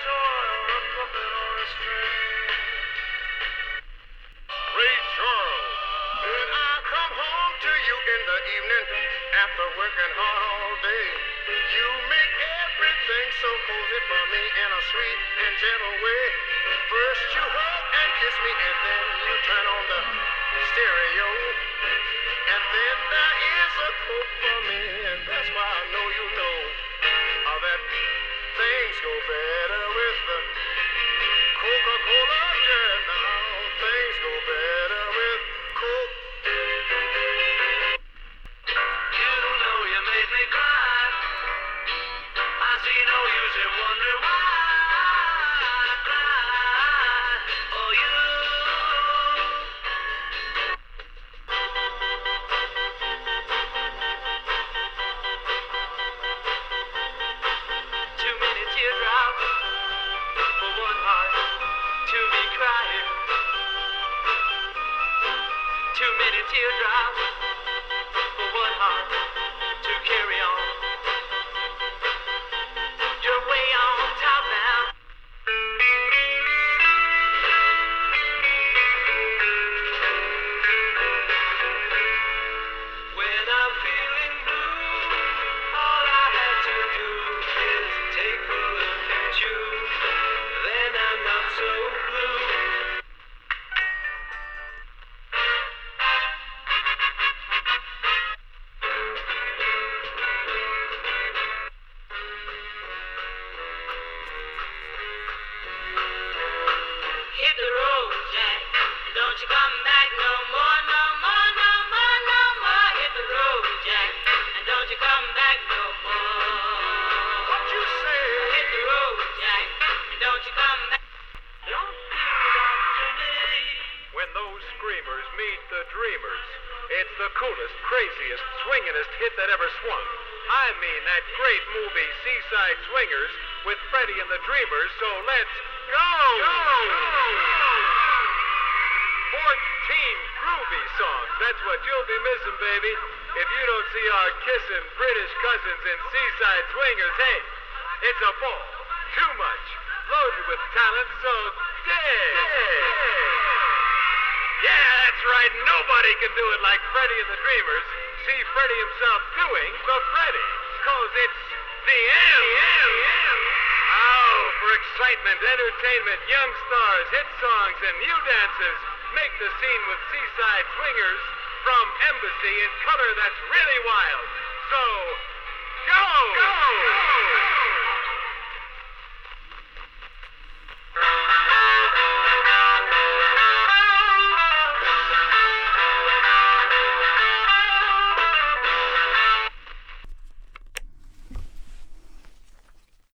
toy or a puppet or a string. Ray Charles. When I come home to you in the evening after working hard all day, you make everything so cozy for me in a sweet and gentle way. First you hug and kiss me, and then you turn on the stereo. And then there is a Coke for me, and that's why I know you know that things go better with the Coca-Cola. Yeah, now things go better with Coke. You know you made me cry. I see no use in wondering why I cry for you. Too many teardrops for one heart to be crying. Too many teardrops for one heart to carry on. You're way on top now. When I'm feeling blue, all I had to do is take a look at you. Then I'm not so blue. Hit the road, Jack. Don't you come back no more, no more, no more, no more. Hit the road, Jack. And don't you come back no more. What you say? Hit the road, Jack. And don't you come back. Don't do that to me. When those screamers meet the dreamers, it's the coolest, craziest, swingingest hit that ever swung. I mean that great movie Seaside Swingers with Freddie and the Dreamers, so let's go! 14 groovy songs, that's what you'll be missing, baby. If you don't see our kissing British cousins in Seaside Swingers, hey, it's a ball. Too much. Loaded with talent, so dead. Yeah, that's right. Nobody can do it like Freddie and the Dreamers. See Freddie himself doing the Freddie. 'Cause it's the M. Oh, for excitement, entertainment, young stars, hit songs, and new dances. Make the scene with Seaside Swingers from Embassy in color that's really wild. So, go!